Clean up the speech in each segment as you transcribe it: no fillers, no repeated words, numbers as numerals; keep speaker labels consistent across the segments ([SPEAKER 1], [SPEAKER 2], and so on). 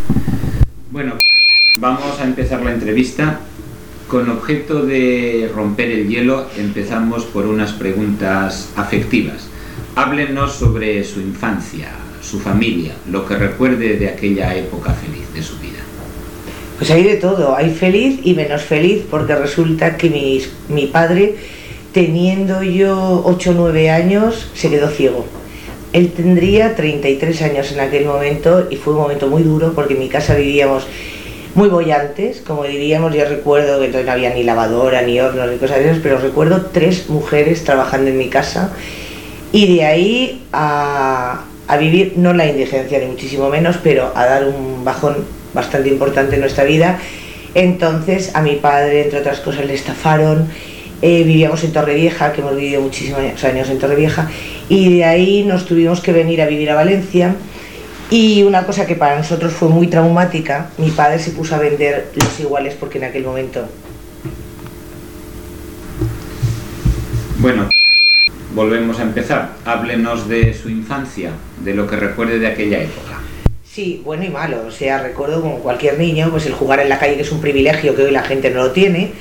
[SPEAKER 1] Bueno, vamos a empezar la entrevista. Con objeto de romper el hielo, empezamos por unas preguntas afectivas. Háblenos sobre su infancia, su familia, lo que recuerde de aquella época feliz de su vida.
[SPEAKER 2] Pues hay de todo, hay feliz y menos feliz, porque resulta que mi padre, teniendo yo 8 o 9 años, se quedó ciego. Él tendría 33 años en aquel momento y fue un momento muy duro porque en mi casa vivíamos muy bollantes, como diríamos. Yo recuerdo que entonces no había ni lavadora, ni hornos, ni cosas de esas, pero recuerdo 3 mujeres trabajando en mi casa y de ahí a vivir, no la indigencia ni muchísimo menos, pero a dar un bajón bastante importante en nuestra vida. Entonces a mi padre, entre otras cosas, le estafaron. Vivíamos en Torrevieja, que hemos vivido muchísimos años en Torrevieja, y de ahí nos tuvimos que venir a vivir a Valencia. Y una cosa que para nosotros fue muy traumática, mi padre se puso a vender los iguales porque en aquel momento...
[SPEAKER 1] Bueno, volvemos a empezar. Háblenos de su infancia, de lo que recuerde de aquella época.
[SPEAKER 2] Sí, bueno y malo. O sea, recuerdo como cualquier niño, pues el jugar en la calle, que es un privilegio que hoy la gente no lo tiene.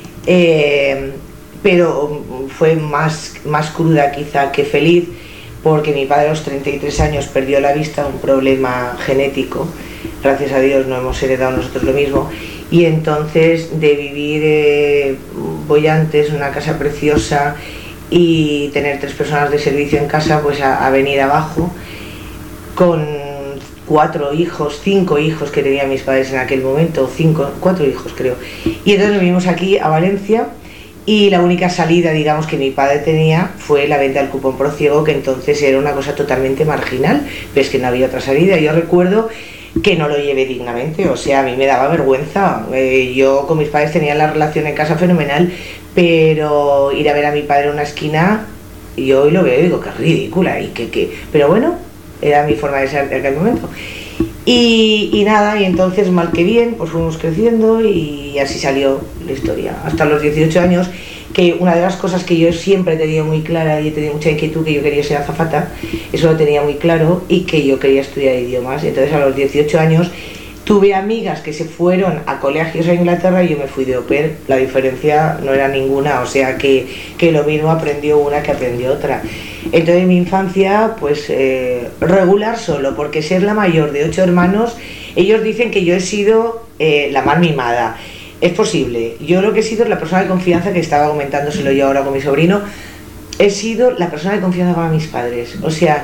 [SPEAKER 2] Pero fue más cruda quizá que feliz, porque mi padre a los 33 años perdió la vista, un problema genético. Gracias a Dios no hemos heredado nosotros lo mismo, y entonces de vivir bollantes, una casa preciosa, y tener 3 personas de servicio en casa, pues a venir abajo con 4 hijos, 5 hijos que tenían mis padres en aquel momento, 4 hijos creo. Y entonces vinimos aquí a Valencia. Y la única salida, digamos, que mi padre tenía fue la venta del cupón pro ciego, que entonces era una cosa totalmente marginal, pero es que no había otra salida. Yo recuerdo que no lo llevé dignamente, o sea, a mí me daba vergüenza. Yo con mis padres tenía la relación en casa fenomenal, pero ir a ver a mi padre en una esquina, yo hoy lo veo y digo, qué ridícula, y pero bueno, era mi forma de ser en aquel momento. Y nada, y entonces mal que bien, pues fuimos creciendo y así salió la historia. Hasta los 18 años, que una de las cosas que yo siempre he tenido muy clara y he tenido mucha inquietud, que yo quería ser azafata, eso lo tenía muy claro, y que yo quería estudiar idiomas. Entonces a los 18 años tuve amigas que se fueron a colegios a Inglaterra y yo me fui de au pair. La diferencia no era ninguna, o sea que lo mismo aprendió una que aprendió otra. Entonces mi infancia, pues regular solo, porque ser la mayor de 8 hermanos, ellos dicen que yo he sido la más mimada. Es posible. Yo lo que he sido es la persona de confianza, que estaba comentándoselo yo ahora con mi sobrino. He sido la persona de confianza para mis padres. O sea,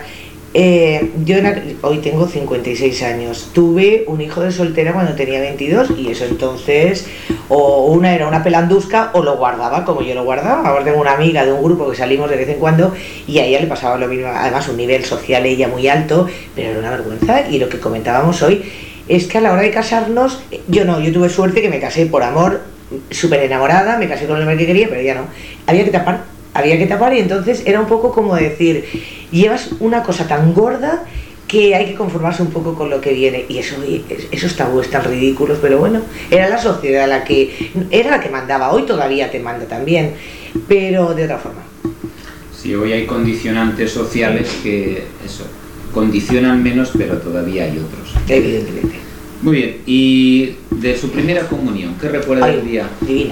[SPEAKER 2] yo hoy tengo 56 años. Tuve un hijo de soltera cuando tenía 22, y eso entonces, o una era una pelandusca o lo guardaba como yo lo guardaba. Ahora tengo una amiga de un grupo que salimos de vez en cuando y a ella le pasaba lo mismo. Además, un nivel social ella muy alto, pero era una vergüenza. Y lo que comentábamos hoy es que a la hora de casarnos, yo tuve suerte que me casé por amor, súper enamorada, me casé con el hombre que quería, pero ya no. Había que tapar, y entonces era un poco como decir, llevas una cosa tan gorda que hay que conformarse un poco con lo que viene, y esos tabúes tan ridículos, pero bueno, era la sociedad la que mandaba. Hoy todavía te manda también, pero de otra forma.
[SPEAKER 1] Sí, hoy hay condicionantes sociales que condicionan menos, pero todavía hay otros.
[SPEAKER 2] Evidentemente.
[SPEAKER 1] Muy bien, y de su primera comunión, ¿qué recuerda del día?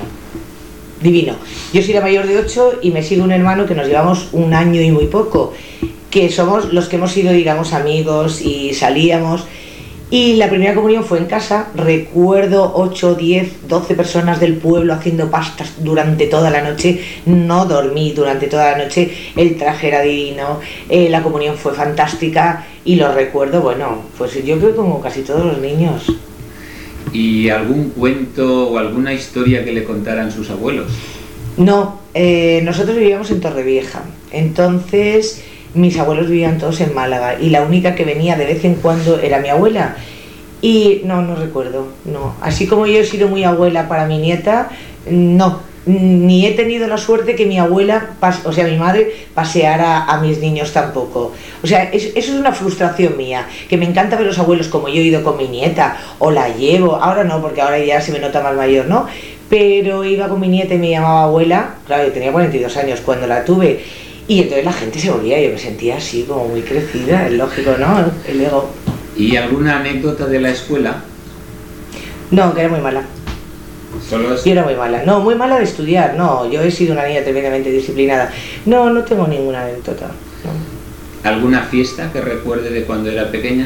[SPEAKER 2] Divino. Yo soy la mayor de 8 y me sigue un hermano que nos llevamos 1 año y muy poco, que somos los que hemos sido, digamos, amigos y salíamos. Y la primera comunión fue en casa. Recuerdo 8, 10, 12 personas del pueblo haciendo pastas durante toda la noche. No dormí durante toda la noche. El traje era divino, la comunión fue fantástica y lo recuerdo, bueno, pues yo creo como casi todos los niños.
[SPEAKER 1] ¿Y algún cuento o alguna historia que le contaran sus abuelos?
[SPEAKER 2] No, nosotros vivíamos en Torrevieja, entonces mis abuelos vivían todos en Málaga y la única que venía de vez en cuando era mi abuela. Y no recuerdo, no. Así como yo he sido muy abuela para mi nieta, no. Ni he tenido la suerte que mi abuela, mi madre, paseara a mis niños tampoco. O sea, eso es una frustración mía, que me encanta ver los abuelos como yo he ido con mi nieta, o la llevo, ahora no, porque ahora ya se me nota más mayor, ¿no? Pero iba con mi nieta y me llamaba abuela. Claro, yo tenía 42 años cuando la tuve, y entonces la gente se volvía, yo me sentía así como muy crecida, es lógico, ¿no? El ego.
[SPEAKER 1] ¿Y alguna anécdota de la escuela?
[SPEAKER 2] No, que era muy mala.
[SPEAKER 1] Solo es...
[SPEAKER 2] Yo era muy mala. No, muy mala de estudiar, no. Yo he sido una niña tremendamente disciplinada. No, no tengo ninguna anécdota. No.
[SPEAKER 1] ¿Alguna fiesta que recuerde de cuando era pequeña?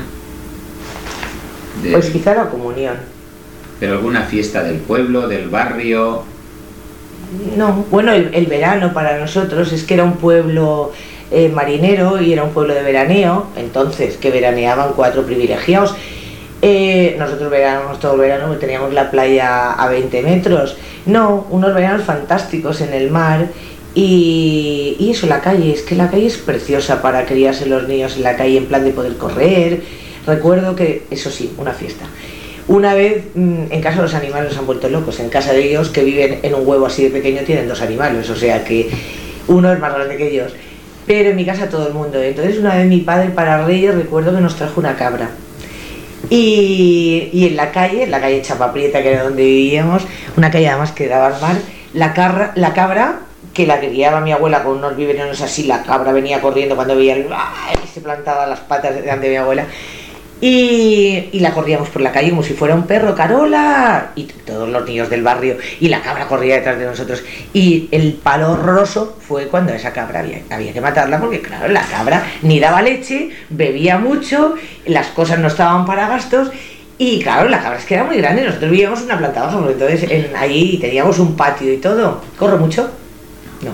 [SPEAKER 2] Pues quizá la comunión.
[SPEAKER 1] ¿Pero alguna fiesta del pueblo, del barrio?
[SPEAKER 2] No, bueno, el verano para nosotros es que era un pueblo marinero y era un pueblo de veraneo, entonces que veraneaban 4 privilegiados. Nosotros veraneamos todo el verano, teníamos la playa a 20 metros. No, unos veranos fantásticos en el mar y eso, la calle, es que la calle es preciosa para criarse los niños en la calle en plan de poder correr. Recuerdo que, eso sí, una fiesta. Una vez en casa los animales se han vuelto locos, en casa de ellos que viven en un huevo así de pequeño tienen 2 animales, o sea que uno es más grande que ellos, pero en mi casa todo el mundo. Entonces una vez mi padre para Reyes recuerdo que nos trajo una cabra y en la calle Chapaprieta, que era donde vivíamos, una calle además que daba al mar, la cabra que la criaba mi abuela con unos biberones así, la cabra venía corriendo cuando veía y se plantaba las patas delante de mi abuela. Y la corríamos por la calle como si fuera un perro, Carola, y todos los niños del barrio, y la cabra corría detrás de nosotros. Y el palo horroroso fue cuando esa cabra había que matarla, porque claro, la cabra ni daba leche, bebía mucho, las cosas no estaban para gastos, y claro, la cabra es que era muy grande, nosotros vivíamos en una planta baja, porque entonces ahí teníamos un patio y todo. ¿Corro mucho? No.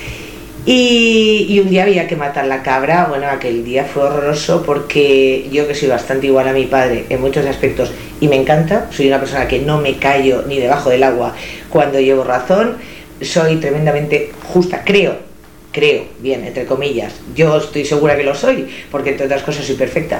[SPEAKER 2] Y un día había que matar la cabra. Bueno, aquel día fue horroroso porque yo, que soy bastante igual a mi padre en muchos aspectos y me encanta, soy una persona que no me callo ni debajo del agua cuando llevo razón, soy tremendamente justa, creo, bien, entre comillas, yo estoy segura que lo soy, porque entre otras cosas soy perfecta.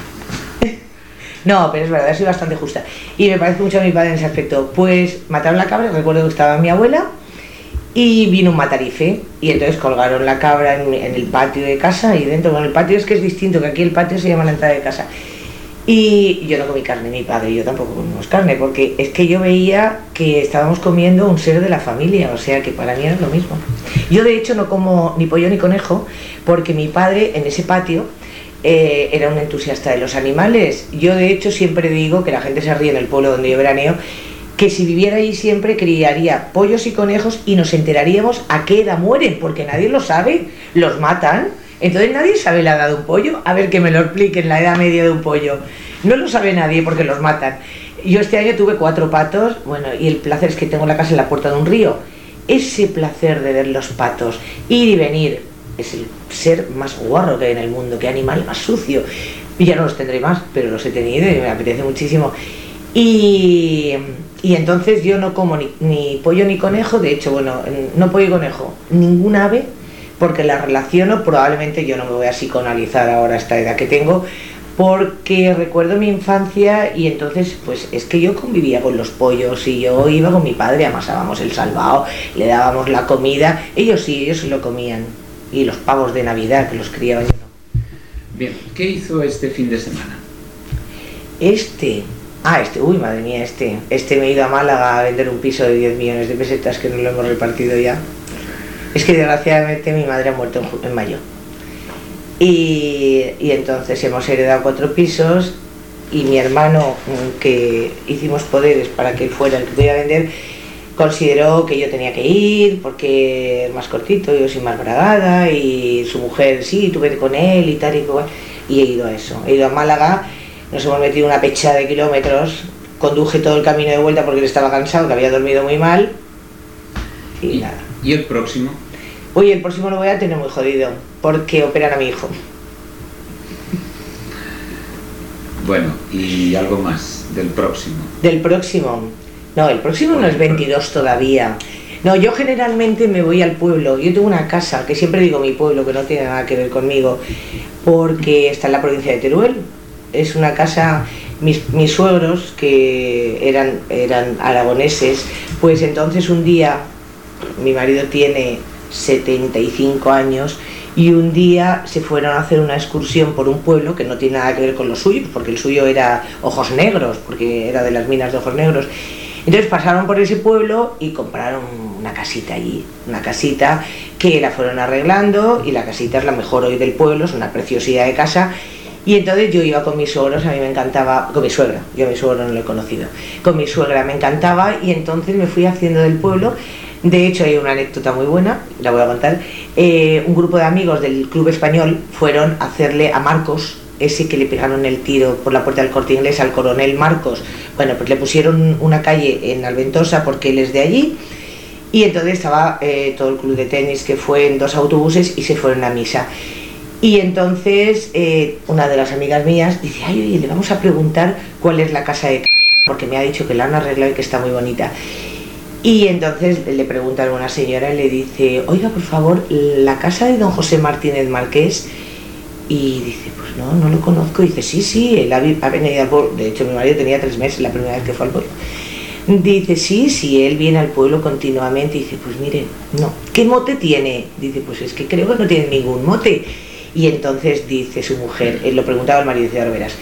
[SPEAKER 2] No, pero es verdad, soy bastante justa y me parece mucho a mi padre en ese aspecto. Pues mataron la cabra, recuerdo que estaba mi abuela y vino un matarife y entonces colgaron la cabra en el patio de casa y dentro, bueno, el patio es que es distinto, que aquí el patio se llama la entrada de casa. Y yo no comí carne, mi padre y yo tampoco comimos carne, porque es que yo veía que estábamos comiendo un ser de la familia, o sea que para mí era lo mismo. Yo de hecho no como ni pollo ni conejo, porque mi padre en ese patio era un entusiasta de los animales. Yo de hecho siempre digo, que la gente se ríe en el pueblo donde yo veraneo, que si viviera ahí siempre criaría pollos y conejos y nos enteraríamos a qué edad mueren, porque nadie lo sabe, los matan, entonces nadie sabe la edad de un pollo. A ver, que me lo expliquen, la edad media de un pollo. No lo sabe nadie porque los matan. Yo este año tuve 4 patos, bueno, y el placer es que tengo la casa en la puerta de un río. Ese placer de ver los patos, ir y venir, es el ser más guarro que hay en el mundo, qué animal más sucio. Y ya no los tendré más, pero los he tenido y me apetece muchísimo. Y entonces yo no como ni pollo ni conejo, de hecho, bueno, no pollo y conejo, ningún ave, porque la relaciono, probablemente yo no me voy a psicoanalizar ahora a esta edad que tengo, porque recuerdo mi infancia y entonces pues es que yo convivía con los pollos y yo iba con mi padre, amasábamos el salvado, le dábamos la comida, ellos sí, ellos se lo comían, y los pavos de Navidad que los criaba yo no.
[SPEAKER 1] Bien, ¿qué hizo este fin de semana?
[SPEAKER 2] Uy, madre mía, me he ido a Málaga a vender un piso de 10 millones de pesetas que no lo hemos repartido ya. Es que desgraciadamente mi madre ha muerto en mayo. Y entonces hemos heredado 4 pisos y mi hermano, que hicimos poderes para que él fuera el que pudiera vender, consideró que yo tenía que ir porque es más cortito, yo soy más bragada y su mujer, sí, tú vete con él y tal y cual. Y he ido a eso, he ido a Málaga. Nos hemos metido una pechada de kilómetros, conduje todo el camino de vuelta porque él estaba cansado, que había dormido muy mal y nada.
[SPEAKER 1] ¿Y el próximo?
[SPEAKER 2] Uy, el próximo lo voy a tener muy jodido, porque operan a mi hijo.
[SPEAKER 1] Bueno, ¿y algo más del próximo?
[SPEAKER 2] Del próximo. No, el próximo no es 22 todavía. No, yo generalmente me voy al pueblo. Yo tengo una casa, que siempre digo mi pueblo, que no tiene nada que ver conmigo, porque está en la provincia de Teruel. Es una casa, mis suegros, que eran aragoneses, pues entonces un día, mi marido tiene 75 años, y un día se fueron a hacer una excursión por un pueblo que no tiene nada que ver con lo suyo, porque el suyo era Ojos Negros, porque era de las minas de Ojos Negros. Entonces pasaron por ese pueblo y compraron una casita allí, una casita que la fueron arreglando, y la casita es la mejor hoy del pueblo, es una preciosidad de casa. Y entonces yo iba con mis suegros, a mí me encantaba, con mi suegra, yo a mi suegro no lo he conocido, con mi suegra me encantaba, y entonces me fui haciendo del pueblo. De hecho hay una anécdota muy buena, la voy a contar. Un grupo de amigos del Club Español fueron a hacerle a Marcos, ese que le pegaron el tiro por la puerta del Corte Inglés, al coronel Marcos. Bueno, pues le pusieron una calle en Alventosa porque él es de allí, y entonces estaba todo el club de tenis, que fue en 2 autobuses y se fueron a misa. Y entonces una de las amigas mías dice: ay, oye, le vamos a preguntar cuál es la casa de porque me ha dicho que la han arreglado y que está muy bonita. Y entonces le preguntan a una señora y le dice: oiga, por favor, la casa de don José Martínez Marqués. Y dice: pues no lo conozco. Y dice: sí, él ha venido al pueblo. De hecho, mi marido tenía 3 meses la primera vez que fue al pueblo. Dice: sí, él viene al pueblo continuamente. Y dice: pues mire, no. ¿Qué mote tiene? Dice: pues es que creo que no tiene ningún mote. Y entonces dice su mujer, él lo preguntaba al marido, dice: ahora verás,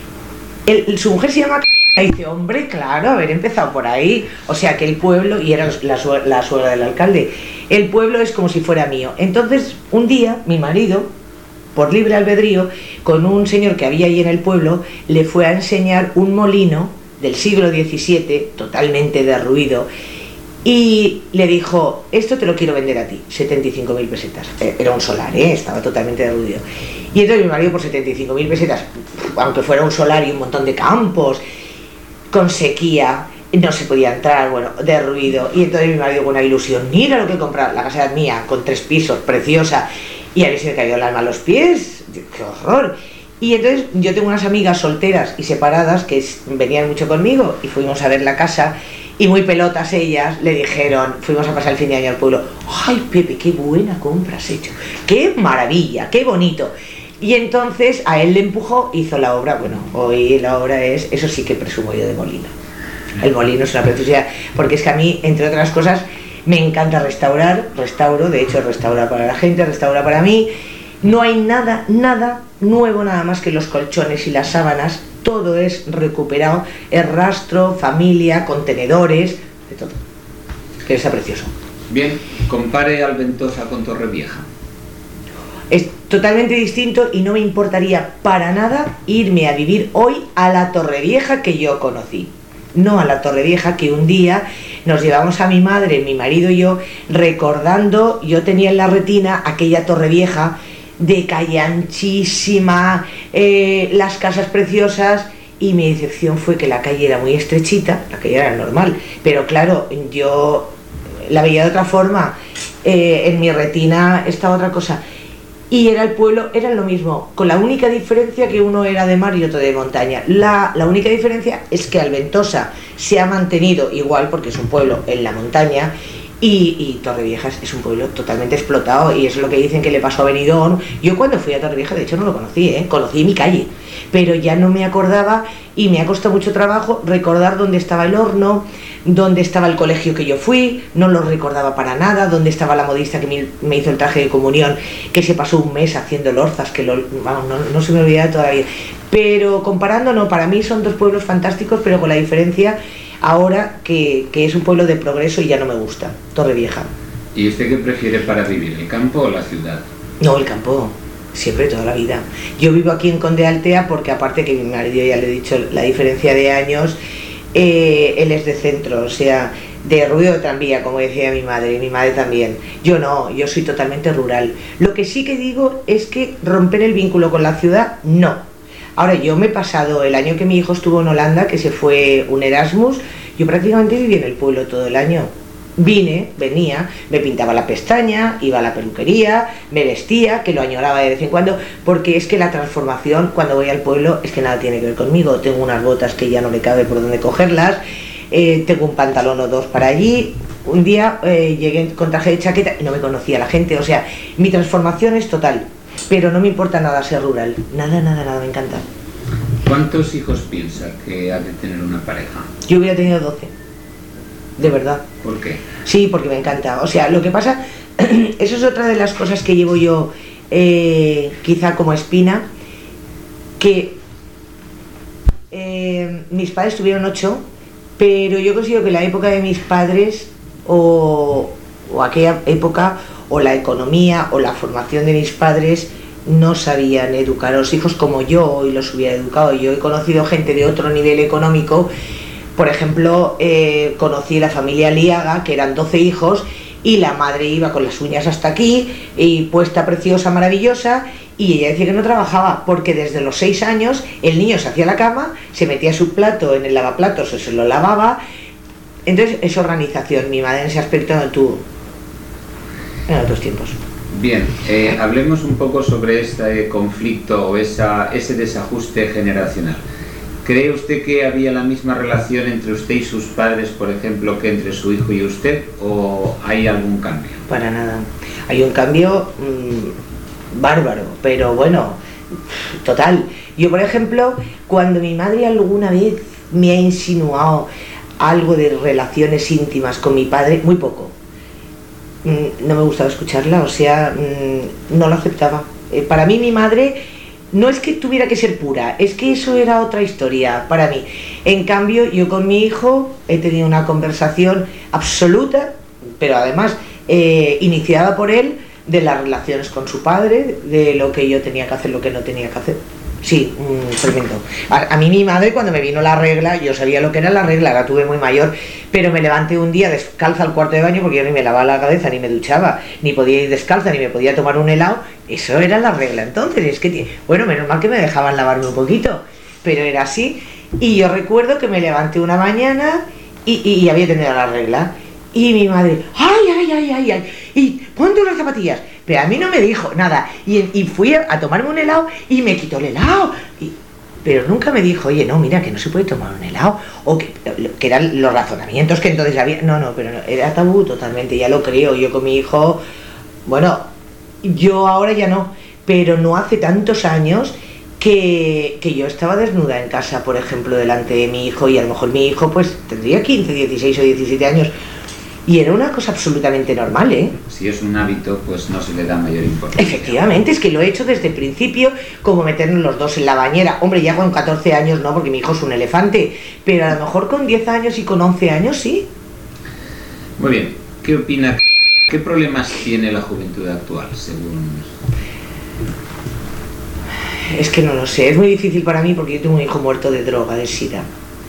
[SPEAKER 2] su mujer se llama... Y dice: hombre, claro, haber empezado por ahí. O sea que el pueblo, y era la suegra del alcalde, el pueblo es como si fuera mío. Entonces un día mi marido, por libre albedrío, con un señor que había ahí en el pueblo, le fue a enseñar un molino del siglo XVII, totalmente derruido, y le dijo: esto te lo quiero vender a ti, 75.000 pesetas. Era un solar, estaba totalmente derruido. Y entonces mi marido, por 75.000 pesetas, aunque fuera un solar y un montón de campos, con sequía, no se podía entrar, bueno, derruido. Y entonces mi marido, con una ilusión: mira lo que he comprado, la casa es mía, con 3 pisos, preciosa. Y a mí se me cayó el alma a los pies, ¡qué horror! Y entonces yo tengo unas amigas solteras y separadas que venían mucho conmigo, y fuimos a ver la casa, y muy pelotas ellas le dijeron, fuimos a pasar el fin de año al pueblo: ¡ay, Pepe, qué buena compra has hecho! ¡Qué maravilla, qué bonito! Y entonces a él le empujó, hizo la obra. Bueno, hoy la obra es, eso sí que presumo yo, de molino. El molino es una preciosidad, porque es que a mí, entre otras cosas, me encanta restauro, de hecho restaura para la gente, restaura para mí. No hay nada nuevo, nada más que los colchones y las sábanas, todo es recuperado, es rastro, familia, contenedores, de todo, que está precioso.
[SPEAKER 1] Bien, compare Alventosa con Torrevieja.
[SPEAKER 2] Es totalmente distinto, y no me importaría para nada irme a vivir hoy a la Torrevieja que yo conocí. No a la Torrevieja que un día nos llevamos a mi madre, mi marido y yo, recordando, yo tenía en la retina aquella Torrevieja de calle anchísima, las casas preciosas, y mi decepción fue que la calle era muy estrechita, la calle era normal, pero claro, yo la veía de otra forma, en mi retina estaba otra cosa. Y era el pueblo, era lo mismo, con la única diferencia que uno era de mar y otro de montaña. La única diferencia es que Alventosa se ha mantenido igual, porque es un pueblo en la montaña, y Torrevieja es un pueblo totalmente explotado, y eso es lo que dicen que le pasó a Benidorm. Yo cuando fui a Torrevieja, de hecho no lo conocí, conocí mi calle, pero ya no me acordaba, y me ha costado mucho trabajo recordar dónde estaba el horno, dónde estaba el colegio que yo fui, no lo recordaba para nada, dónde estaba la modista que me hizo el traje de comunión, que se pasó un mes haciendo lorzas, que no se me olvida todavía. Pero comparando, no, para mí son 2 pueblos fantásticos, pero con la diferencia ahora que es un pueblo de progreso y ya no me gusta, Torrevieja.
[SPEAKER 1] ¿Y usted qué prefiere para vivir, el campo o la ciudad?
[SPEAKER 2] No, el campo, siempre, toda la vida. Yo vivo aquí en Conde Altea porque, aparte que mi marido, ya le he dicho la diferencia de años, él es de centro, o sea, de ruido de tranvía, como decía mi madre también. Yo no, yo soy totalmente rural. Lo que sí que digo es que romper el vínculo con la ciudad, no. Ahora, yo me he pasado el año que mi hijo estuvo en Holanda, que se fue un Erasmus, yo prácticamente viví en el pueblo todo el año. Venía, me pintaba la pestaña, iba a la peluquería, me vestía, que lo añoraba de vez en cuando, porque es que la transformación cuando voy al pueblo es que nada tiene que ver conmigo. Tengo unas botas que ya no le cabe por dónde cogerlas, tengo un pantalón o 2 para allí. Un día llegué con traje de chaqueta y no me conocía la gente, o sea, mi transformación es total. Pero no me importa nada ser rural, nada, me encanta.
[SPEAKER 1] ¿Cuántos hijos piensa que ha de tener una pareja?
[SPEAKER 2] Yo hubiera tenido 12, de verdad.
[SPEAKER 1] ¿Por qué?
[SPEAKER 2] Sí, porque me encanta. O sea, lo que pasa, eso es otra de las cosas que llevo yo, quizá como espina, que mis padres tuvieron 8, pero yo considero que la época de mis padres, o aquella época, o la economía, o la formación de mis padres, no sabían educar a los hijos como yo hoy los hubiera educado. Yo he conocido gente de otro nivel económico, por ejemplo, conocí la familia Liaga, que eran 12 hijos, y la madre iba con las uñas hasta aquí, y puesta preciosa, maravillosa, y ella decía que no trabajaba, porque desde los 6 años el niño se hacía la cama, se metía su plato en el lavaplatos, se lo lavaba. Entonces es organización. Mi madre en ese aspecto no tuvo en otros tiempos.
[SPEAKER 1] Bien, hablemos un poco sobre este conflicto o ese desajuste generacional. ¿Cree usted que había la misma relación entre usted y sus padres, por ejemplo, que entre su hijo y usted, o hay algún cambio?
[SPEAKER 2] Para nada. Hay un cambio bárbaro, pero bueno, total. Yo, por ejemplo, cuando mi madre alguna vez me ha insinuado algo de relaciones íntimas con mi padre, muy poco, no me gustaba escucharla, o sea, no lo aceptaba. Para mí mi madre no es que tuviera que ser pura, es que eso era otra historia para mí. En cambio, yo con mi hijo he tenido una conversación absoluta, pero además iniciada por él, de las relaciones con su padre, de lo que yo tenía que hacer, lo que no tenía que hacer. Sí, tremendo. A mí mi madre, cuando me vino la regla, yo sabía lo que era la regla, la tuve muy mayor, pero me levanté un día descalza al cuarto de baño, porque yo ni me lavaba la cabeza, ni me duchaba, ni podía ir descalza, ni me podía tomar un helado. Eso era la regla. Entonces, es que, bueno, menos mal que me dejaban lavarme un poquito, pero era así. Y yo recuerdo que me levanté una mañana y había tenido la regla. Y mi madre, ay, y ponte unas zapatillas. Pero a mí no me dijo nada. Y fui a tomarme un helado y me quitó el helado. Pero nunca me dijo, oye, no, mira, que no se puede tomar un helado. O que eran los razonamientos que entonces había. No, pero no, era tabú totalmente, ya lo creo. Yo con mi hijo, bueno, yo ahora ya no, pero no hace tantos años que yo estaba desnuda en casa, por ejemplo, delante de mi hijo, y a lo mejor mi hijo pues tendría 15, 16 o 17 años. Y era una cosa absolutamente normal, ¿eh?
[SPEAKER 1] Si es un hábito, pues no se le da mayor importancia.
[SPEAKER 2] Efectivamente, es que lo he hecho desde el principio, como meternos los dos en la bañera. Hombre, ya con 14 años no, porque mi hijo es un elefante, pero a lo mejor con 10 años y con 11 años sí.
[SPEAKER 1] Muy bien, ¿qué opina? ¿Qué problemas tiene la juventud actual, según...?
[SPEAKER 2] Es que no lo sé, es muy difícil para mí porque yo tengo un hijo muerto de droga, de sida.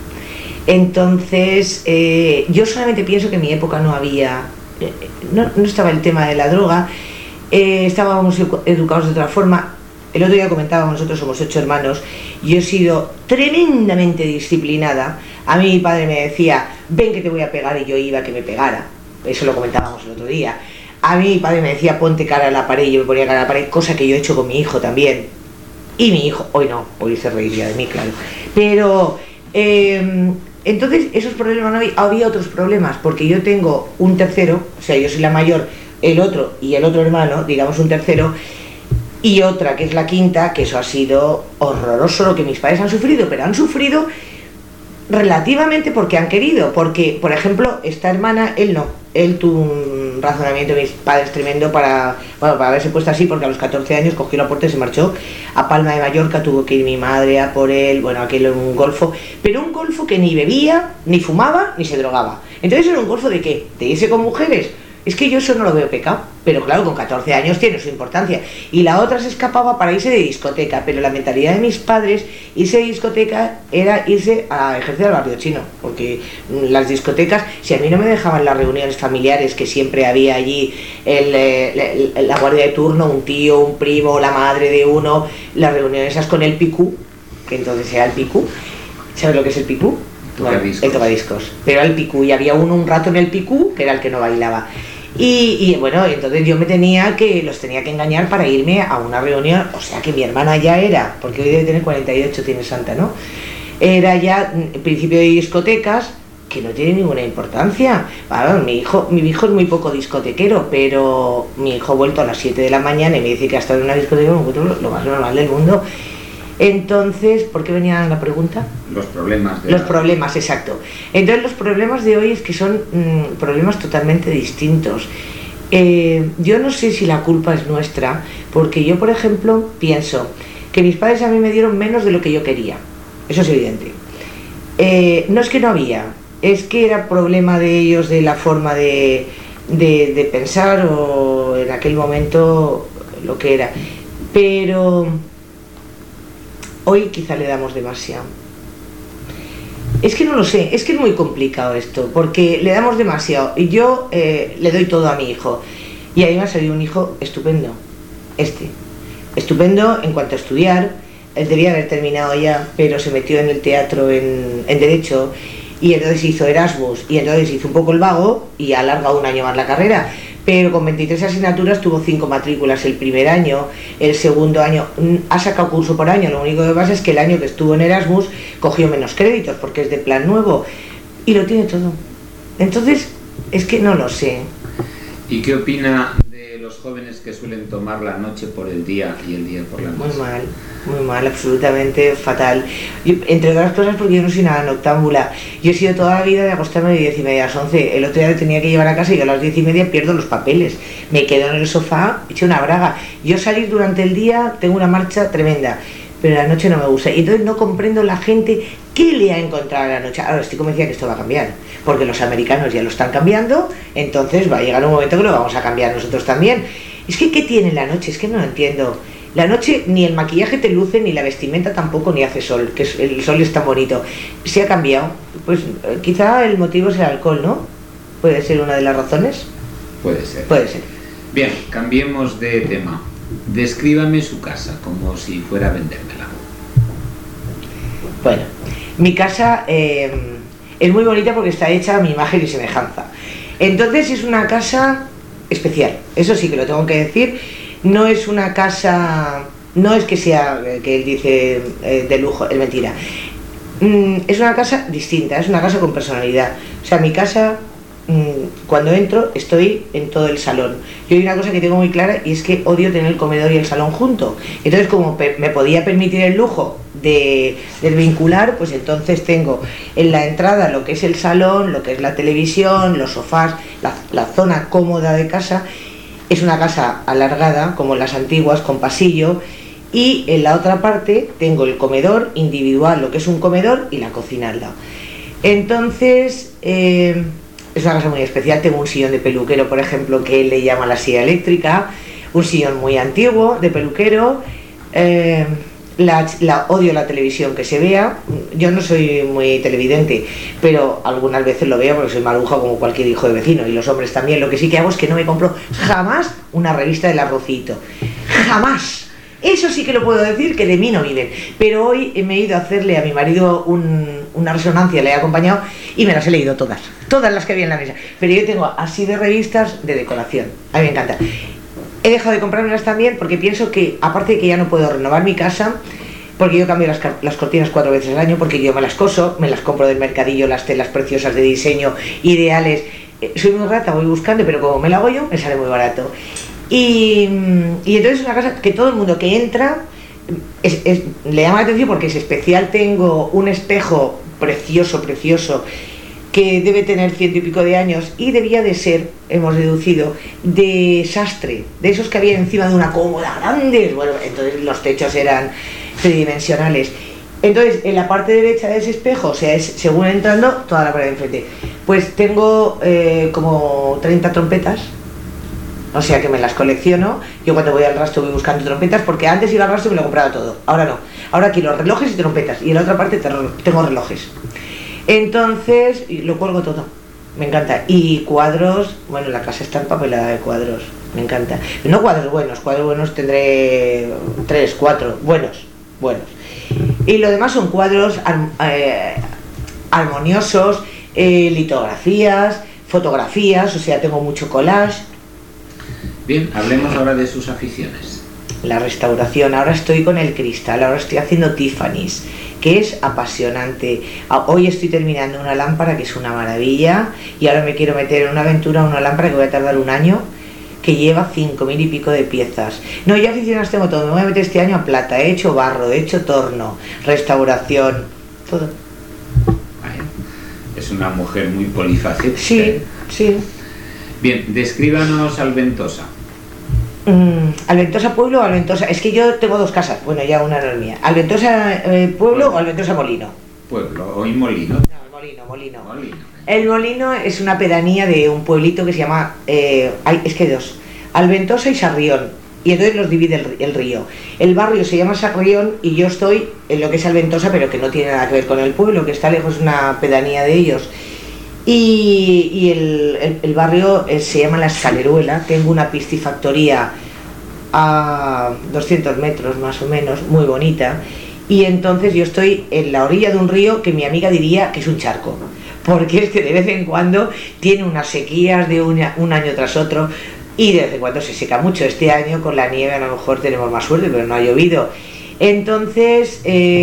[SPEAKER 2] Entonces, yo solamente pienso que en mi época no había, no estaba el tema de la droga, estábamos educados de otra forma. El otro día comentábamos, nosotros somos 8 hermanos, yo he sido tremendamente disciplinada. A mí mi padre me decía, ven que te voy a pegar, y yo iba a que me pegara. Eso lo comentábamos el otro día. A mí mi padre me decía, ponte cara a la pared, y yo me ponía cara a la pared, cosa que yo he hecho con mi hijo también. Y mi hijo, hoy no, hoy se reiría de mí, claro. Pero... entonces esos problemas no había otros problemas, porque yo tengo un tercero, o sea, yo soy la mayor, el otro y el otro hermano, digamos un tercero, y otra que es la quinta, que eso ha sido horroroso lo que mis padres han sufrido, pero han sufrido relativamente porque han querido, porque, por ejemplo, esta hermana, él tuvo un razonamiento de mis padres tremendo para haberse puesto así, porque a los 14 años cogió la puerta y se marchó a Palma de Mallorca, tuvo que ir mi madre a por él, bueno, aquello en un golfo, pero un golfo que ni bebía, ni fumaba, ni se drogaba. Entonces era un golfo ¿de qué? ¿De irse con mujeres? Es que yo eso no lo veo pecado, pero claro, con 14 años tiene su importancia. Y la otra se escapaba para irse de discoteca, pero la mentalidad de mis padres, irse de discoteca era irse a ejercer al barrio chino, porque las discotecas, si a mí no me dejaban las reuniones familiares, que siempre había allí la guardia de turno, un tío, un primo, la madre de uno, las reuniones esas con el picú, que entonces era el picú. ¿Sabes lo que es el picú? Bueno, el tocadiscos. Pero el picú, y había uno un rato en el picú, que era el que no bailaba. Y bueno, entonces yo los tenía que engañar para irme a una reunión, o sea que mi hermana ya era, porque hoy debe tener 48, tiene Santa, ¿no? Era ya el principio de discotecas, que no tiene ninguna importancia. Bueno, mi hijo es muy poco discotequero, pero mi hijo ha vuelto a las 7 de la mañana y me dice que ha estado en una discoteca, lo más normal del mundo. Entonces, ¿por qué venía la pregunta?
[SPEAKER 1] Los problemas.
[SPEAKER 2] Los problemas, exacto. Entonces, los problemas de hoy es que son problemas totalmente distintos. Yo no sé si la culpa es nuestra, porque yo, por ejemplo, pienso que mis padres a mí me dieron menos de lo que yo quería. Eso es evidente. No es que no había, es que era problema de ellos, de la forma de pensar, o en aquel momento lo que era. pero hoy quizá le damos demasiado. Es que no lo sé, es que es muy complicado esto, porque le damos demasiado y yo le doy todo a mi hijo y ahí me ha salido un hijo estupendo, estupendo en cuanto a estudiar. Él debía haber terminado ya, pero se metió en el teatro, en Derecho, y entonces hizo Erasmus y entonces hizo un poco el vago y ha alargado un año más la carrera, pero con 23 asignaturas tuvo 5 matrículas el primer año. El segundo año ha sacado curso por año, lo único que pasa es que el año que estuvo en Erasmus cogió menos créditos porque es de plan nuevo y lo tiene todo. Entonces es que no lo sé.
[SPEAKER 1] ¿Y qué opina de los jóvenes que suelen tomar la noche por el día y el día por la noche?
[SPEAKER 2] Muy mal, absolutamente fatal. Yo, entre otras cosas porque yo no soy nada noctámbula. Yo he sido toda la vida de acostarme de 10:30 a las 11. El otro día le tenía que llevar a casa y yo a las 10:30 pierdo los papeles. Me quedo en el sofá, hecho una braga. Yo salir durante el día tengo una marcha tremenda, pero la noche no me gusta. Y entonces no comprendo la gente qué le ha encontrado a la noche. Ahora estoy convencida que esto va a cambiar, porque los americanos ya lo están cambiando, entonces va a llegar un momento que lo vamos a cambiar nosotros también. Es que ¿qué tiene la noche? Es que no lo entiendo. La noche ni el maquillaje te luce, ni la vestimenta tampoco, ni hace sol, que el sol es tan bonito. Se ha cambiado. Pues quizá el motivo es el alcohol, ¿no? ¿Puede ser una de las razones?
[SPEAKER 1] Puede ser.
[SPEAKER 2] Puede ser.
[SPEAKER 1] Bien, cambiemos de tema. Descríbame su casa, como si fuera a vendérmela.
[SPEAKER 2] Bueno, mi casa es muy bonita porque está hecha a mi imagen y semejanza. Entonces es una casa especial, eso sí que lo tengo que decir. No es una casa, no es que sea, que él dice de lujo, es mentira. Es una casa distinta, es una casa con personalidad. O sea, mi casa, cuando entro, estoy en todo el salón. Yo hay una cosa que tengo muy clara y es que odio tener el comedor y el salón junto. Entonces, como me podía permitir el lujo de vincular, pues entonces tengo en la entrada lo que es el salón, lo que es la televisión, los sofás, la zona cómoda de casa. Es una casa alargada, como las antiguas, con pasillo, y en la otra parte tengo el comedor individual, lo que es un comedor, y la cocina al lado. Entonces, es una casa muy especial. Tengo un sillón de peluquero, por ejemplo, que él le llama la silla eléctrica, un sillón muy antiguo de peluquero. Odio la televisión que se vea. Yo no soy muy televidente, pero algunas veces lo veo porque soy maruja como cualquier hijo de vecino, y los hombres también. Lo que sí que hago es que no me compro jamás una revista del Arrocito, jamás. Eso sí que lo puedo decir, que de mí no viven. Pero hoy me he ido a hacerle a mi marido una resonancia, le he acompañado y me las he leído todas las que había en la mesa. Pero yo tengo así de revistas de decoración, a mí me encanta. He dejado de comprármelas también porque pienso que, aparte de que ya no puedo renovar mi casa, porque yo cambio las cortinas 4 veces al año, porque yo me las coso, me las compro del mercadillo, las telas preciosas de diseño, ideales. Soy muy rata, voy buscando, pero como me la hago yo, me sale muy barato. Y entonces es una casa que todo el mundo que entra le llama la atención porque es especial. Tengo un espejo precioso, que debe tener 100 y pico de años y debía de ser, hemos deducido, de sastre, de esos que había encima de una cómoda grandes. Bueno, entonces los techos eran tridimensionales. Entonces, en la parte derecha de ese espejo, o sea, es según entrando, toda la pared de enfrente, pues tengo como 30 trompetas, o sea que me las colecciono. Yo cuando voy al rastro voy buscando trompetas, porque antes iba al rastro y me lo compraba todo, ahora no. Ahora quiero relojes y trompetas, y en la otra parte tengo relojes. Entonces, lo cuelgo todo, me encanta. Y cuadros, bueno, la casa está empapelada de cuadros, me encanta. No cuadros buenos tendré 3, 4, buenos. Y lo demás son cuadros armoniosos, litografías, fotografías, o sea, tengo mucho collage.
[SPEAKER 1] Bien, hablemos ahora de sus aficiones.
[SPEAKER 2] La restauración, ahora estoy con el cristal, ahora estoy haciendo Tiffany's, que es apasionante. Hoy estoy terminando una lámpara que es una maravilla, y ahora me quiero meter en una aventura, una lámpara que voy a tardar un año, que lleva 5.000 y pico de piezas. No, yo aficionadas tengo todo. Me voy a meter este año a plata, he hecho barro, he hecho torno, restauración, todo.
[SPEAKER 1] Vale. Es una mujer muy polifacética.
[SPEAKER 2] Sí.
[SPEAKER 1] Bien, descríbanos Alventosa.
[SPEAKER 2] ¿Alventosa pueblo o Alventosa? Es que yo tengo 2 casas, bueno, ya una no es mía. ¿Alventosa pueblo o Alventosa molino?
[SPEAKER 1] Pueblo, o molino.
[SPEAKER 2] No, molino. El molino es una pedanía de un pueblito que se llama, es que hay 2, Alventosa y Sarrión. y entonces los divide el río. El barrio se llama Sarrión y yo estoy en lo que es Alventosa, pero que no tiene nada que ver con el pueblo, que está lejos, una pedanía de ellos. Y el barrio se llama La Escaleruela. Tengo una piscifactoría a 200 metros más o menos, muy bonita, y entonces yo estoy en la orilla de un río que mi amiga diría que es un charco, porque es que de vez en cuando tiene unas sequías de un año tras otro, y de vez en cuando se seca mucho. Este año con la nieve a lo mejor tenemos más suerte, pero no ha llovido. Entonces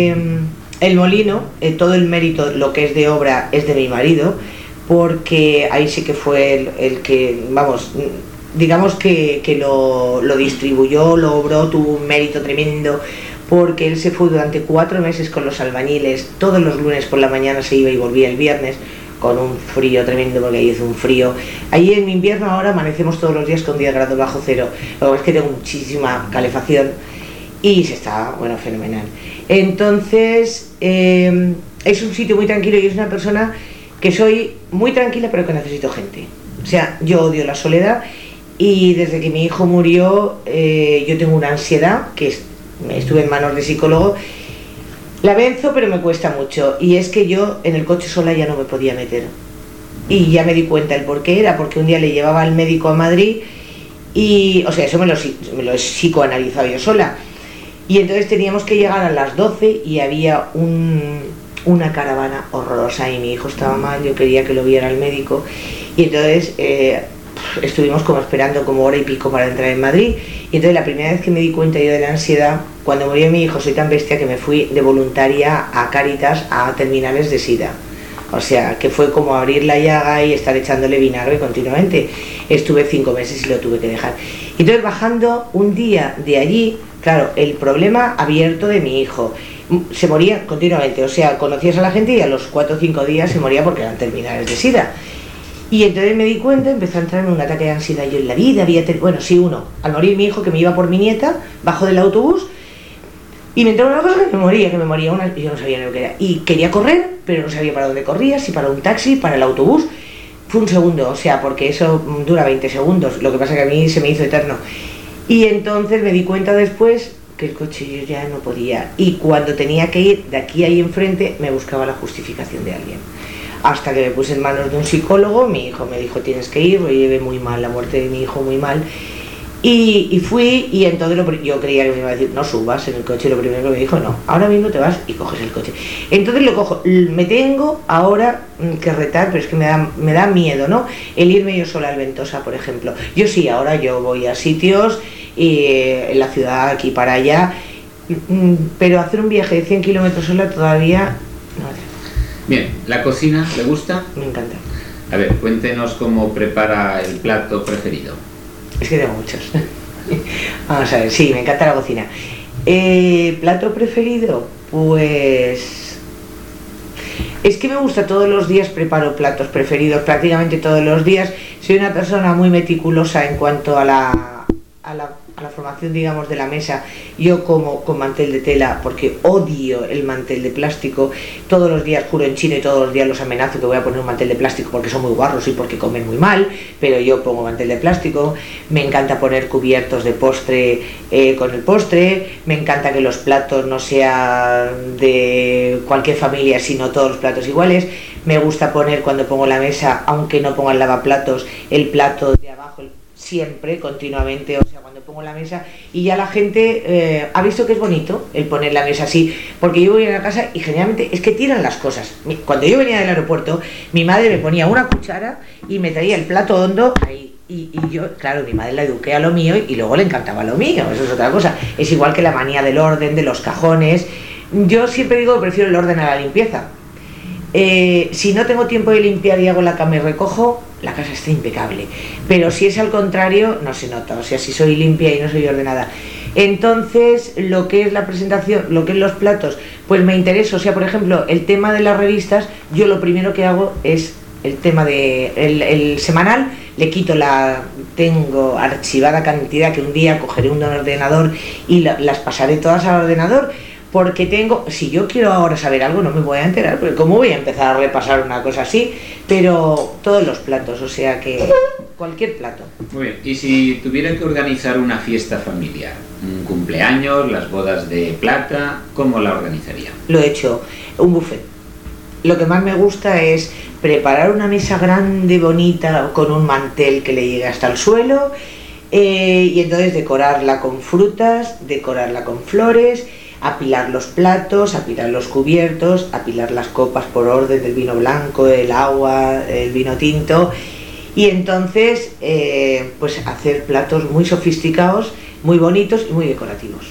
[SPEAKER 2] el molino, todo el mérito, lo que es de obra, es de mi marido, porque ahí sí que fue el que, vamos, digamos que lo distribuyó, lo obró, tuvo un mérito tremendo, porque él se fue durante 4 meses con los albañiles, todos los lunes por la mañana se iba y volvía el viernes, con un frío tremendo, porque ahí hizo un frío. Ahí en invierno ahora amanecemos todos los días con 10 grados bajo cero, lo que es que tengo muchísima calefacción y se está, bueno, fenomenal. Entonces es un sitio muy tranquilo y es una persona que soy muy tranquila, pero que necesito gente. O sea, yo odio la soledad. Y desde que mi hijo murió, yo tengo una ansiedad, que estuve en manos de psicólogo, la venzo pero me cuesta mucho, y es que yo en el coche sola ya no me podía meter, y ya me di cuenta el por qué era, porque un día le llevaba al médico a Madrid, y, o sea, eso me lo he psicoanalizado yo sola, y entonces teníamos que llegar a las 12 y había una caravana horrorosa y mi hijo estaba mal, yo quería que lo viera el médico, y entonces estuvimos como esperando como hora y pico para entrar en Madrid, y entonces la primera vez que me di cuenta yo de la ansiedad, cuando murió mi hijo, soy tan bestia que me fui de voluntaria a Cáritas a terminales de SIDA. O sea, que fue como abrir la llaga y estar echándole vinagre continuamente. Estuve 5 meses y lo tuve que dejar. Y entonces bajando un día de allí, claro, el problema abierto de mi hijo, se moría continuamente, o sea, conocías a la gente y a los 4 o 5 días se moría porque eran terminales de SIDA. Y entonces me di cuenta, empezó a entrar en un ataque de ansiedad. Yo en la vida había bueno, sí, uno, al morir mi hijo, que me iba por mi nieta, bajo del autobús, y me entró una cosa que me moría, y yo no sabía ni lo que era. Y quería correr, pero no sabía para dónde corría, si para un taxi, para el autobús. Fue un segundo, o sea, porque eso dura 20 segundos, lo que pasa que a mí se me hizo eterno. Y entonces me di cuenta después que el coche yo ya no podía. Y cuando tenía que ir de aquí a ahí enfrente, me buscaba la justificación de alguien. Hasta que me puse en manos de un psicólogo, mi hijo me dijo tienes que ir, lo llevé muy mal, la muerte de mi hijo muy mal, y fui, y entonces yo creía que me iba a decir no subas en el coche, y lo primero que me dijo no, ahora mismo te vas y coges el coche. Entonces lo cojo, me tengo ahora que retar, pero es que me da miedo, ¿no? El irme yo sola al Ventosa, por ejemplo. Yo sí, ahora yo voy a sitios en la ciudad, aquí para allá, pero hacer un viaje de 100 kilómetros sola todavía no.
[SPEAKER 1] Bien, ¿la cocina le gusta?
[SPEAKER 2] Me encanta.
[SPEAKER 1] A ver, cuéntenos cómo prepara el plato preferido.
[SPEAKER 2] Es que tengo muchos. Vamos a ver, sí, me encanta la cocina. ¿Plato preferido? Pues es que me gusta, todos los días preparo platos preferidos, prácticamente todos los días. Soy una persona muy meticulosa en cuanto a la formación, digamos, de la mesa. Yo como con mantel de tela porque odio el mantel de plástico. Todos los días juro en chino y todos los días los amenazo que voy a poner un mantel de plástico porque son muy guarros y porque comen muy mal, pero yo pongo mantel de plástico. Me encanta poner cubiertos de postre con el postre. Me encanta que los platos no sean de cualquier familia, sino todos los platos iguales. Me gusta poner, cuando pongo la mesa, aunque no ponga el lavaplatos, el plato de abajo siempre, continuamente, o sea, cuando pongo la mesa, y ya la gente ha visto que es bonito el poner la mesa así, porque yo voy a la casa y generalmente es que tiran las cosas. Cuando yo venía del aeropuerto, mi madre me ponía una cuchara y me traía el plato hondo ahí, y yo, claro, mi madre la eduqué a lo mío y luego le encantaba lo mío, eso es otra cosa. Es igual que la manía del orden, de los cajones. Yo siempre digo que prefiero el orden a la limpieza. Si no tengo tiempo de limpiar y hago la cama y recojo, la casa está impecable, pero si es al contrario no se nota, o sea, si soy limpia y no soy ordenada. Entonces, lo que es la presentación, lo que es los platos, pues me interesa, o sea, por ejemplo, el tema de las revistas, yo lo primero que hago es el tema de el semanal, le quito tengo archivada cantidad que un día cogeré un ordenador y las pasaré todas al ordenador. Porque si yo quiero ahora saber algo no me voy a enterar, porque cómo voy a empezar a repasar una cosa así, pero todos los platos, o sea que cualquier plato.
[SPEAKER 1] Muy bien, y si tuvieran que organizar una fiesta familiar, un cumpleaños, las bodas de plata, ¿cómo la organizaría?
[SPEAKER 2] Lo he hecho, un buffet. Lo que más me gusta es preparar una mesa grande, bonita, con un mantel que le llegue hasta el suelo, y entonces decorarla con frutas, decorarla con flores, apilar los platos, apilar los cubiertos, apilar las copas por orden del vino blanco, el agua, el vino tinto, y entonces pues hacer platos muy sofisticados, muy bonitos y muy decorativos.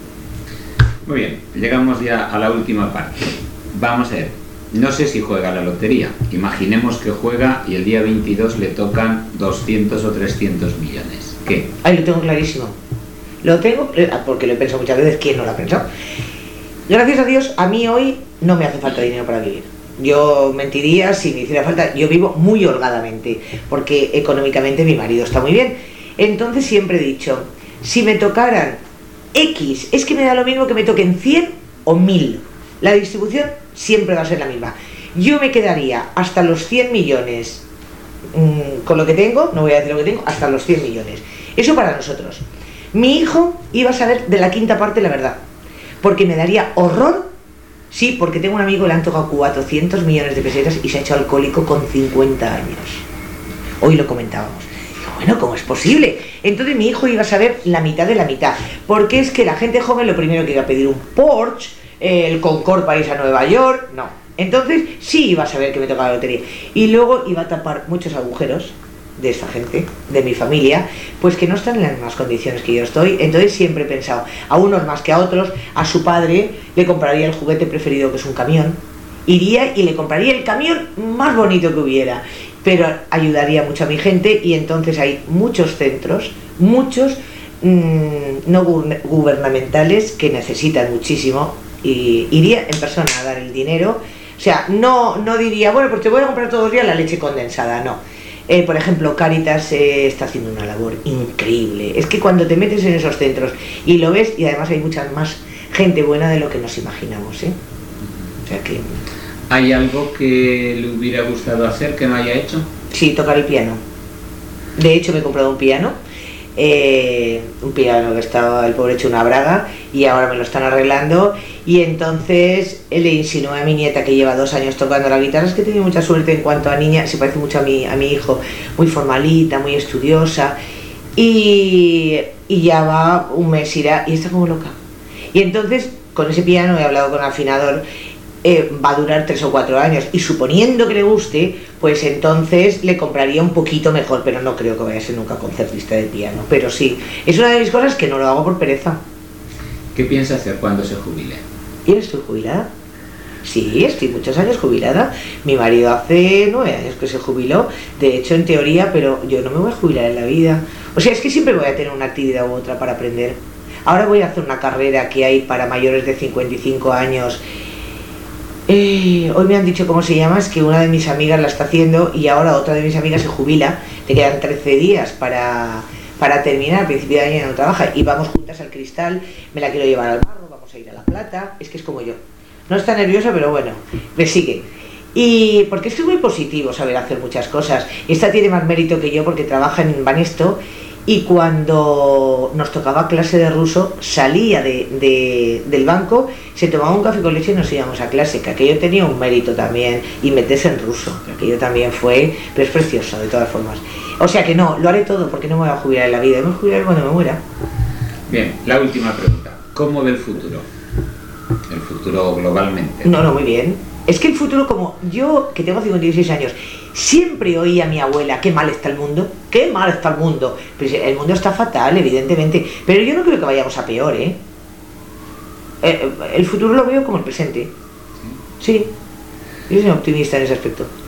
[SPEAKER 1] Muy bien, llegamos ya a la última parte. Vamos a ver, no sé si juega la lotería. Imaginemos que juega y el día 22 le tocan 200 o 300 millones. ¿Qué?
[SPEAKER 2] Ahí lo tengo clarísimo. Lo tengo, porque lo he pensado muchas veces. ¿Quién no lo ha pensado? Gracias a Dios, a mí hoy no me hace falta dinero para vivir. Yo mentiría si me hiciera falta. Yo vivo muy holgadamente, porque económicamente mi marido está muy bien. Entonces siempre he dicho, si me tocaran X, es que me da lo mismo que me toquen 100 o 1000. La distribución siempre va a ser la misma. Yo me quedaría hasta los 100 millones con lo que tengo, no voy a decir lo que tengo, hasta los 100 millones. Eso para nosotros. Mi hijo iba a saber de la quinta parte la verdad, porque me daría horror, sí, porque tengo un amigo que le han tocado 400 millones de pesetas y se ha hecho alcohólico con 50 años. Hoy lo comentábamos. Digo, bueno, ¿cómo es posible? Entonces mi hijo iba a saber la mitad de la mitad, porque es que la gente joven lo primero que iba a pedir un Porsche, el Concorde para irse a Nueva York, no. Entonces sí iba a saber que me tocaba la lotería. Y luego iba a tapar muchos agujeros de esta gente, de mi familia, pues que no están en las mismas condiciones que yo estoy. Entonces siempre he pensado, a unos más que a otros, a su padre le compraría el juguete preferido, que es un camión. Iría y le compraría el camión más bonito que hubiera, pero ayudaría mucho a mi gente. Y entonces hay muchos centros, muchos no gubernamentales, que necesitan muchísimo, y iría en persona a dar el dinero. O sea, no diría, bueno, pues te voy a comprar todos los días la leche condensada, no. Por ejemplo, Cáritas está haciendo una labor increíble. Es que cuando te metes en esos centros y lo ves, y además hay mucha más gente buena de lo que nos imaginamos, ¿eh? O sea que...
[SPEAKER 1] ¿Hay algo que le hubiera gustado hacer que no haya hecho?
[SPEAKER 2] Sí, tocar el piano. De hecho, me he comprado un piano que estaba el pobre hecho una braga, y ahora me lo están arreglando. Y entonces le insinué a mi nieta, que lleva 2 años tocando la guitarra, es que tiene mucha suerte en cuanto a niña, se parece mucho a mi hijo, muy formalita, muy estudiosa, y ya va un mes, irá, y está como loca. Y entonces con ese piano he hablado con el afinador, va a durar 3 o 4 años, y suponiendo que le guste, pues entonces le compraría un poquito mejor, pero no creo que vaya a ser nunca concertista de piano. Pero sí, es una de mis cosas que no lo hago por pereza.
[SPEAKER 1] ¿Qué piensa hacer cuando se jubile?
[SPEAKER 2] ¿Y estoy jubilada? Sí, estoy muchos años jubilada. Mi marido hace 9 años que se jubiló, de hecho, en teoría, pero yo no me voy a jubilar en la vida. O sea, es que siempre voy a tener una actividad u otra para aprender. Ahora voy a hacer una carrera que hay para mayores de 55 años. Hoy me han dicho cómo se llama, es que una de mis amigas la está haciendo, y ahora otra de mis amigas se jubila, le quedan 13 días para terminar, a principio de año ya no trabaja, y vamos juntas al Cristal, me la quiero llevar al Barro, vamos a ir a La Plata, es que es como yo. No está nerviosa, pero bueno, me sigue. Y porque es que es muy positivo saber hacer muchas cosas. Esta tiene más mérito que yo porque trabaja en Banesto, y cuando nos tocaba clase de ruso salía del banco, se tomaba un café con leche y nos íbamos a clase, que aquello tenía un mérito también, y meterse en ruso, que aquello también fue, pero es precioso de todas formas. O sea que no, lo haré todo, porque no me voy a jubilar en la vida, me voy a jubilar cuando me muera.
[SPEAKER 1] Bien, la última pregunta, ¿cómo ve el futuro? El futuro globalmente.
[SPEAKER 2] No, muy bien. Es que el futuro, como yo, que tengo 56 años, siempre oí a mi abuela, qué mal está el mundo, qué mal está el mundo. Pues el mundo está fatal, evidentemente, pero yo no creo que vayamos a peor, ¿eh? El futuro lo veo como el presente. Sí, yo soy optimista en ese aspecto.